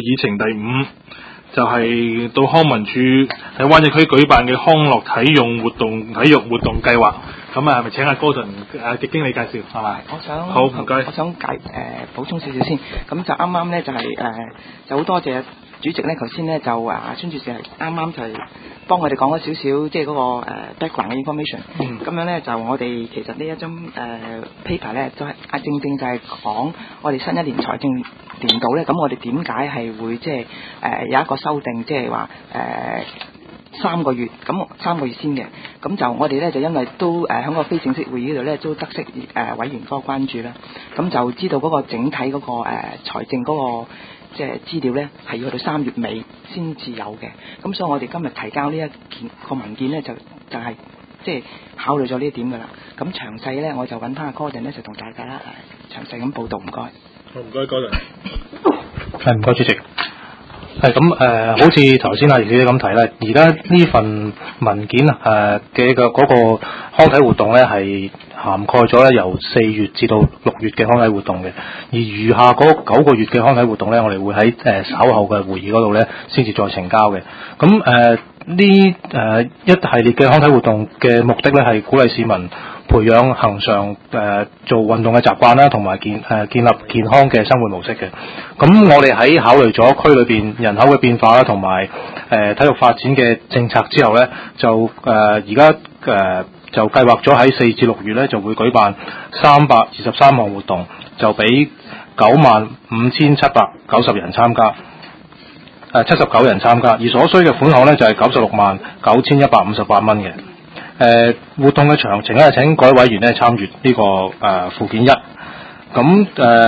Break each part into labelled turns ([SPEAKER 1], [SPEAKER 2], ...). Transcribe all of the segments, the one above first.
[SPEAKER 1] 議程第5，就係到康文署喺灣仔區舉辦嘅康樂體育活動計劃。咁係咪請阿Gordon嘅經理介紹係咪？好唔該。
[SPEAKER 2] 我想補充少少先。咁就啱啱咧就係就好多謝主席咧，頭先咧就孫主席係啱啱就係幫我哋講咗少少即係嗰個background 嘅 information。咁樣咧就我哋其實呢一張paper 咧都係正就係講我哋新一年財政年度咧，咁我哋點解係會即係有一個修訂，即係話3個月，咁3個月先嘅。咁就我哋咧就因為都喺個非正式會議度咧都得悉委員嗰個關注啦，咁就知道嗰個整體嗰個財政嗰個即係資料咧係要去到3月尾先至有嘅。咁所以我哋今日提交呢個文件咧就係即係考慮咗呢一點噶啦。咁詳細咧我就揾翻阿Gordon咧就同大家詳細咁報道。唔該。
[SPEAKER 1] 好，唔該Gordon。
[SPEAKER 3] 係，唔該主席。係咁好似頭先阿葉小姐咁提咧，而家呢份文件嘅嗰個康體活動咧係涵蓋咗咧由4月至到6月嘅康體活動嘅，而餘下嗰9個月嘅康體活動咧，我哋會喺稍後嘅會議嗰度咧先至再呈交嘅。咁呢一系列嘅康體活動嘅目的咧係鼓勵市民培養恆常做運動嘅習慣啦，同埋建立健康嘅生活模式嘅。咁我哋喺考慮咗區裏邊人口嘅變化啦，同埋體育發展嘅政策之後咧，就而家就計劃咗喺4至6月咧就會舉辦323項活動，就俾95,790人參加。79人參加，而所需嘅款項咧就係969158蚊嘅。活動嘅詳情咧，請各位委員咧參閱呢個附件1。咁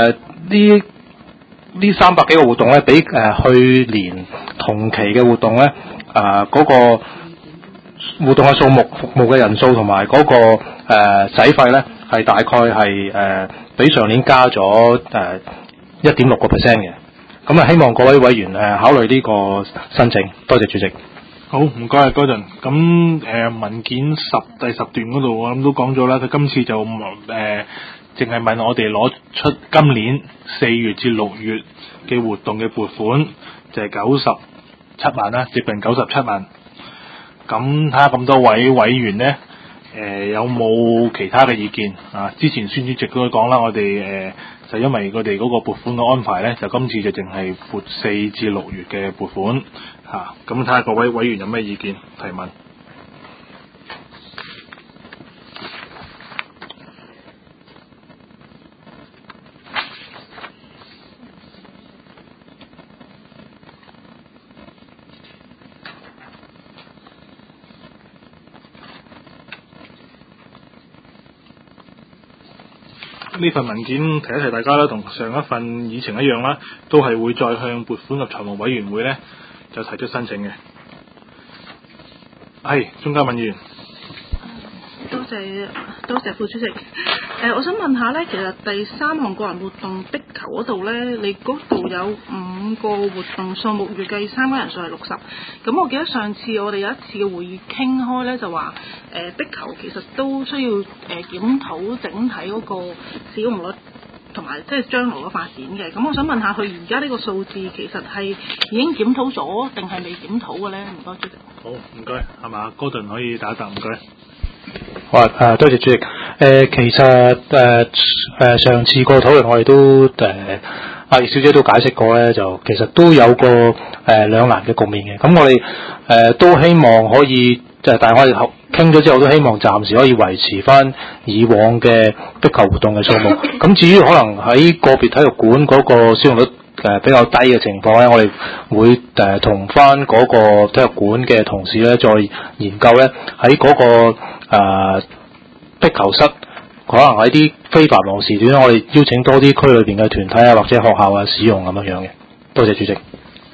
[SPEAKER 3] 呢300幾個活動咧，比去年同期嘅活動咧，嗰個活動嘅數目、服務嘅人數同埋嗰個使費咧，係大概係比上年加咗1.6% 嘅。咁希望各位委員考慮呢個申請，多謝主席。
[SPEAKER 1] 好，唔該Gordon。咁文件第10段嗰度，我諗都講咗啦。佢今次就淨係問我哋攞出今年4月至6月嘅活動嘅撥款，就係97萬啦，接近97萬。咁睇下咁多位委員呢，有冇其他嘅意見啊？之前孫主席都講啦，我哋就因為佢哋嗰個撥款嘅安排咧，就今次就淨係撥4至6月嘅撥款嚇。咁睇下各位委員有咩意見提問。呢份文件提一提大家啦，同上一份議程一樣啦，都係會再向撥款及財務委員會咧就提出申請嘅。係鍾嘉敏議員。
[SPEAKER 4] 多謝副主席。我想問下咧，其實第3項個人活動壁球嗰度咧，你嗰度有5個活動數目，預計參加人數係60。咁我記得上次我哋有一次嘅會議傾開咧，就話壁球其實都需要檢討整體嗰個使用率同埋即係將來嘅發展嘅。咁我想問下佢而家呢個數字其實係已經檢討咗定係未檢討嘅咧？唔該主席。
[SPEAKER 1] 好，唔該，係嘛？Gordon可以打一答，唔該。
[SPEAKER 3] 好啊，多謝主席。其實上次個討論我哋都阿葉小姐都解釋過咧，就其實都有個兩難嘅局面嘅。咁我哋都希望可以但係我哋傾咗之後都希望暫時可以維持翻以往嘅壁球活動嘅數目。咁至於可能喺個別體育館嗰個使用率比較低嘅情況咧，我哋會同翻嗰個體育館嘅同事咧再研究咧喺嗰個壁球室可能喺啲非繁忙時段，我哋邀請多啲區裏邊嘅團體啊或者學校啊使用咁樣嘅。多謝主席。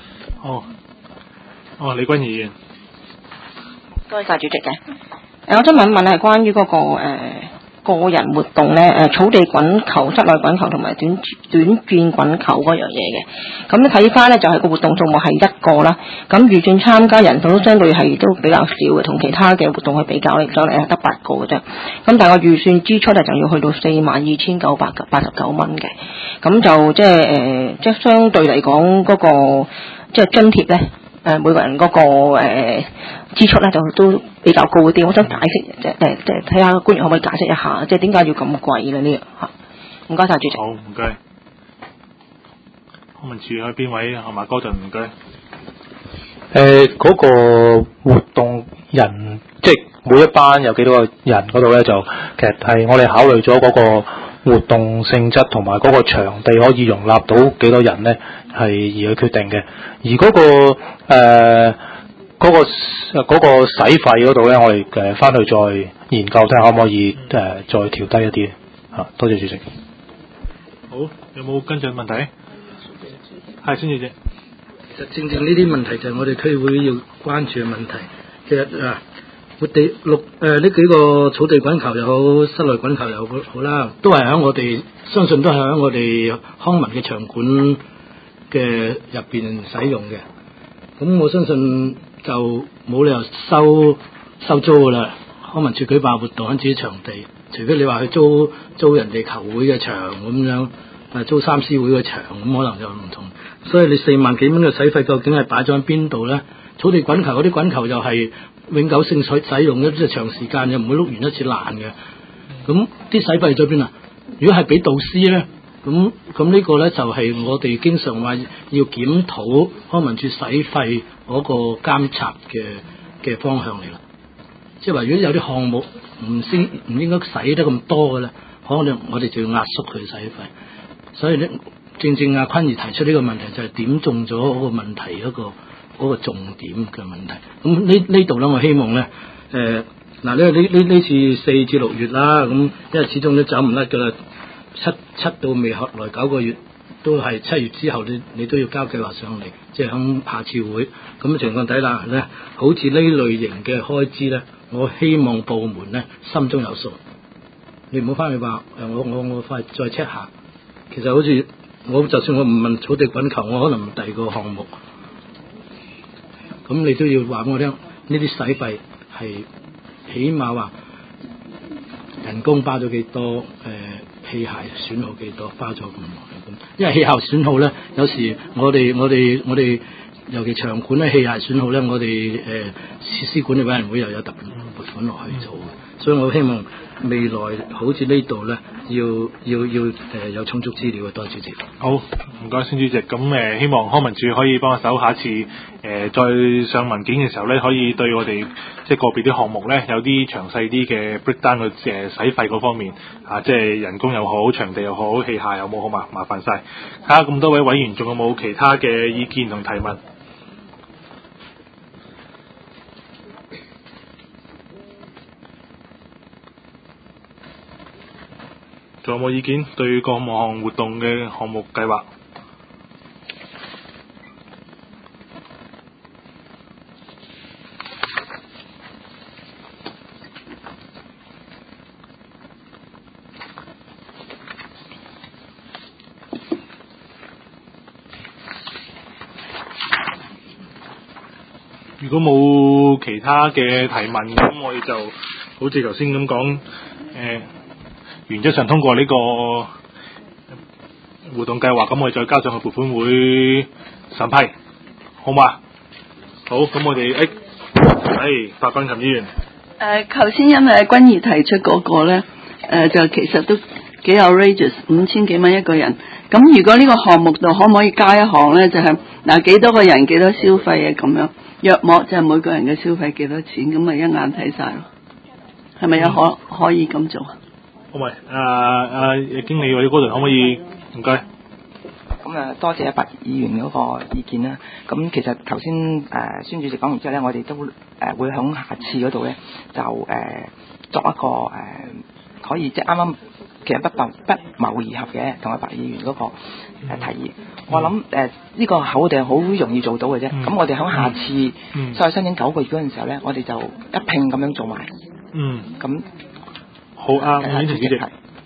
[SPEAKER 1] 李君儀議員。
[SPEAKER 5] 多謝主席嘅。我想問一問係關於嗰個個人活動咧，草地滾球、室內滾球同埋短轉滾球嗰樣嘢嘅。咁你睇翻咧就係個活動數目係1個啦。咁預算參加人數都相對係都比較少嘅，同其他嘅活動去比較嚟講咧，得8個嘅啫。咁但係個預算支出咧就要去到42,989蚊嘅。咁就即係相對嚟講嗰個即係津貼咧。每個人嗰個支出咧就都比較高啲，我想解釋即係睇下官員可唔可以解釋一下，即係點解要咁貴咧呢樣嚇？唔該晒主席。
[SPEAKER 1] 好，唔該。康文署喺邊位？阿馬哥頓，唔該。
[SPEAKER 3] 嗰個活動人，即係每一班有幾多個人嗰度咧，就其實係我哋考慮咗嗰個活動性質同埋嗰個場地可以容納到幾多人咧，係而去決定嘅。而嗰個使費嗰度咧，我哋翻去再研究睇下可唔可以再調低一啲嚇。多謝主席。
[SPEAKER 1] 好，有冇跟進問題？係，孫小姐。
[SPEAKER 6] 其實正呢啲問題就係我哋區會要關注嘅問題。其實呢幾個草地滾球又好，室內滾球又好啦，都係喺我哋相信都係喺我哋康文嘅場館嘅入邊使用嘅。咁我相信就冇理由收租噶啦。康文署舉辦活動喺自己場地，除非你話去租人哋球會嘅場咁樣，租3C會嘅場咁可能就唔同。所以你4萬幾蚊嘅使費究竟係擺咗喺邊度咧？草地滾球嗰啲滾球又係永久性使用嘅，即係長時間又唔會碌完一次爛嘅。咁啲使費喺邊啊？如果係俾導師咧，咁呢個咧就係我哋經常話要檢討康文署使費嗰個監察嘅方向嚟啦。即係話如果有啲項目唔應該使得咁多嘅咧，可能我哋就要壓縮佢使費。所以咧，正阿坤兒提出呢個問題就係點中咗嗰個問題嗰個重點嘅問題。咁呢度咧，我希望咧，呢次4至6月啦，咁因為始終都走唔甩噶啦，七到未來9個月都係7月之後，你都要交計劃上嚟，即係響下次會咁嘅情況底下咧，好似呢類型嘅開支咧，我希望部門咧心中有數。你唔好翻去話我快再 check 下，其實好似就算我唔問草地滾球，我可能問第二個項目。咁你都要話俾我聽，呢啲使費係起碼話人工花咗幾多，器械損耗幾多，花咗咁耐咁。因為器械損耗咧，有時我哋尤其場館咧器械損耗咧，我哋設施管理委員會又有特別撥款落去做嘅，所以我希望未來好似呢度咧，要有充足資料嘅。多謝主席。
[SPEAKER 1] 好，唔該，孫主席。咁希望康文署可以幫我手，下一次再上文件嘅時候咧，可以對我哋即係個別啲項目咧，有啲詳細啲嘅 breakdown 嘅使費嗰方面啊，即係人工又好，場地又好，器械又冇好麻煩晒。睇下咁多位委員仲有冇其他嘅意見同提問？仲有冇意見對各項活動嘅項目計劃？如果冇其他嘅提問，咁我哋就好似頭先咁講，原則上通過呢個活動計劃，咁我哋再交上去撥款會審批，好嘛？好，咁我哋白鋼琴議員。
[SPEAKER 7] 頭先因為君怡提出嗰個咧，就其實都幾 outrageous， 5000幾蚊一個人。咁如果呢個項目度可唔可以加一項咧？就係幾多個人幾多消費啊？咁樣約莫就係每個人嘅消費幾多錢，咁咪一眼睇晒咯。係咪有可以咁做啊？好咪，
[SPEAKER 1] 經理或者嗰度可唔可以？唔該。
[SPEAKER 2] 咁多謝白議員嗰個意見啦。咁其實頭先孫主席講完之後咧，我哋都會響下次嗰度咧就作一個可以即係啱啱其實不謀而合嘅，同埋白議員嗰個提議。我諗呢個口哋係好容易做到嘅啫。咁我哋響下次再申請9個月嗰陣時候咧，我哋就一併咁樣做埋。咁。
[SPEAKER 1] 好， 好啊，伍婉婷主席。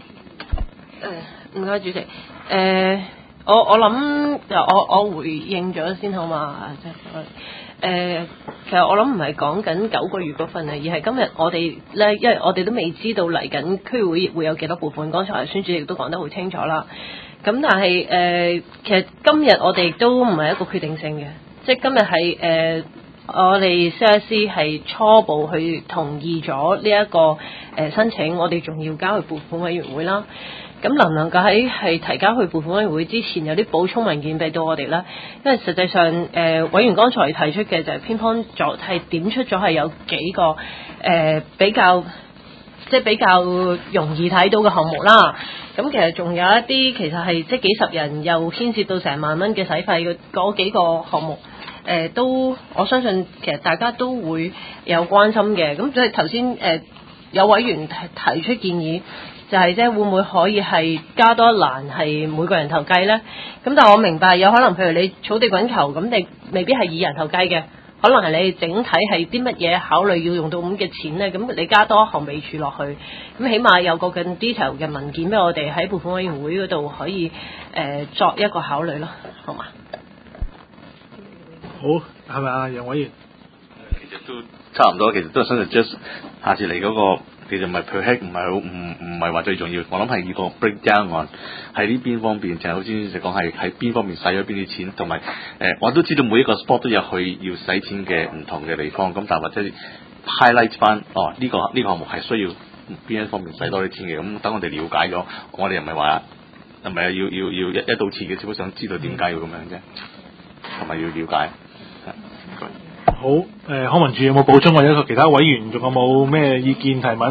[SPEAKER 8] 唔該主席。我諗我回應咗先好嘛？其實我諗唔係講緊9個月嗰份啊，而係今日我哋咧，因為我哋都未知道嚟緊區議會有幾多撥款。剛才孫主席都講得好清楚啦。咁但係其實今日我哋都唔係一個決定性嘅，即係今日係我哋 CIC 係初步去同意咗呢一個申請，我哋仲要交去撥款委員會啦。咁能唔能夠喺提交去撥款委員會之前有啲補充文件俾到我哋咧？因為實際上委員剛才提出嘅就係偏幫咗，係點出咗係有幾個比較容易睇到嘅項目啦。咁其實仲有一啲其實係即係幾十人又牽涉到成萬蚊嘅使費嗰幾個項目。都我相信其實大家都會有關心嘅。咁即係頭先有委員提出建議，就係即係會唔會可以係加多一欄係每個人頭計呢？咁但係我明白有可能譬如你草地滾球咁，你未必係以人頭計嘅，可能係你整體係啲乜嘢考慮要用到咁嘅錢呢？咁你加多一項尾處落去，咁起碼有個更 detail 嘅文件俾我哋喺撥款委員會嗰度可以作一個考慮咯，好嘛？
[SPEAKER 1] 好，係咪啊，楊委員？
[SPEAKER 9] 其實都差唔多，其實都係想 just 下次嚟嗰個，其實唔係 per head，唔係話最重要。我諗係呢個 breakdown 案喺呢邊方面，就係好似你講係喺邊方面使咗邊啲錢，同埋我都知道每一個 sport 都有佢要使錢嘅唔同嘅地方，咁但係或者 highlight 翻呢個項目係需要邊一方面使多啲錢嘅，咁等我哋了解咗，我哋又唔係話係咪要一刀切嘅，只不過想知道點解要咁樣啫，同埋要了解。
[SPEAKER 1] 好，康文署有冇補充，或者其他委員仲有冇咩意見提問？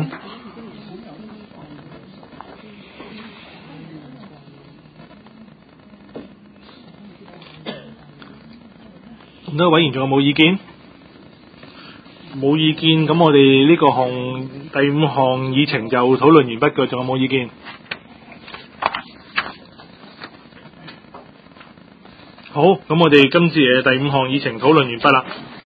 [SPEAKER 1] 咁多位委員仲有冇意見？冇意見，咁我哋呢個第5項議程就討論完畢嘅，仲有冇意見？好，咁我哋今次嘅第5項議程討論完畢啦。